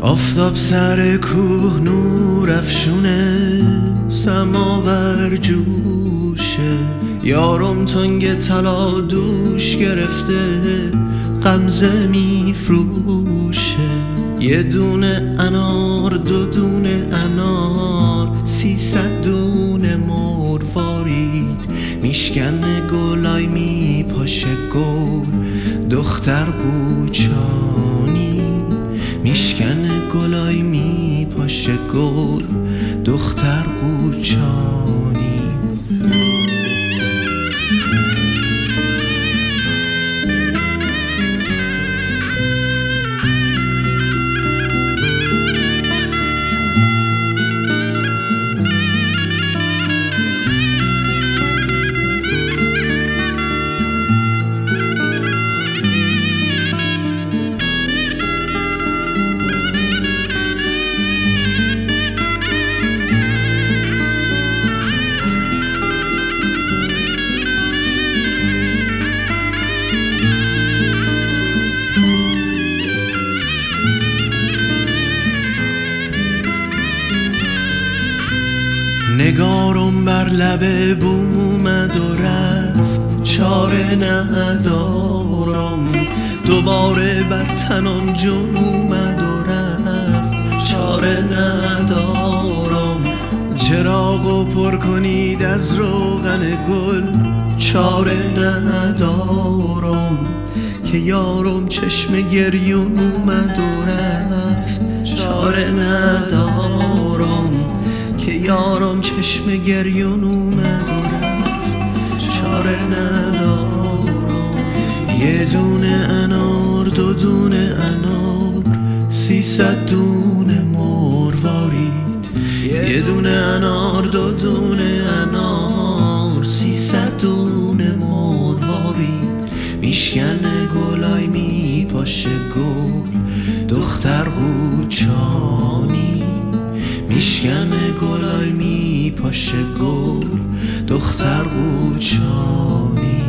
آفتاب سر کوه نور افشونه، سماور جوشه، یارم تنگ طلا دوش گرفته، غمزه میفروشه. یه دونه انار، دو دونه انار، 300 دونه مروارید. میشکنه گلای میپاشه گل، دختر قوچانی. میشکنه گلای میپاشه گل، دختر قوچانی. نگارم بر لب بوم اومد و رفت، چاره ندارم. دوباره بر تنم جون اومد و رفت، چاره ندارم. چراغو پر کنید از روغن گل، چاره ندارم. که یارم چشم گریون اومد و رفت، چاره ندارم. که یارم چشم گریون اومد و رفت، چاره ندارم. یه دونه انار، دو دونه انار، 300 دونه مروارید. یه دونه انار، دو دونه انار، 300 دونه مروارید. میشکنه گلای میپاشه گل، دختر قوچانی. میشکنه گلای میپاشه گل، دختر قوچانی.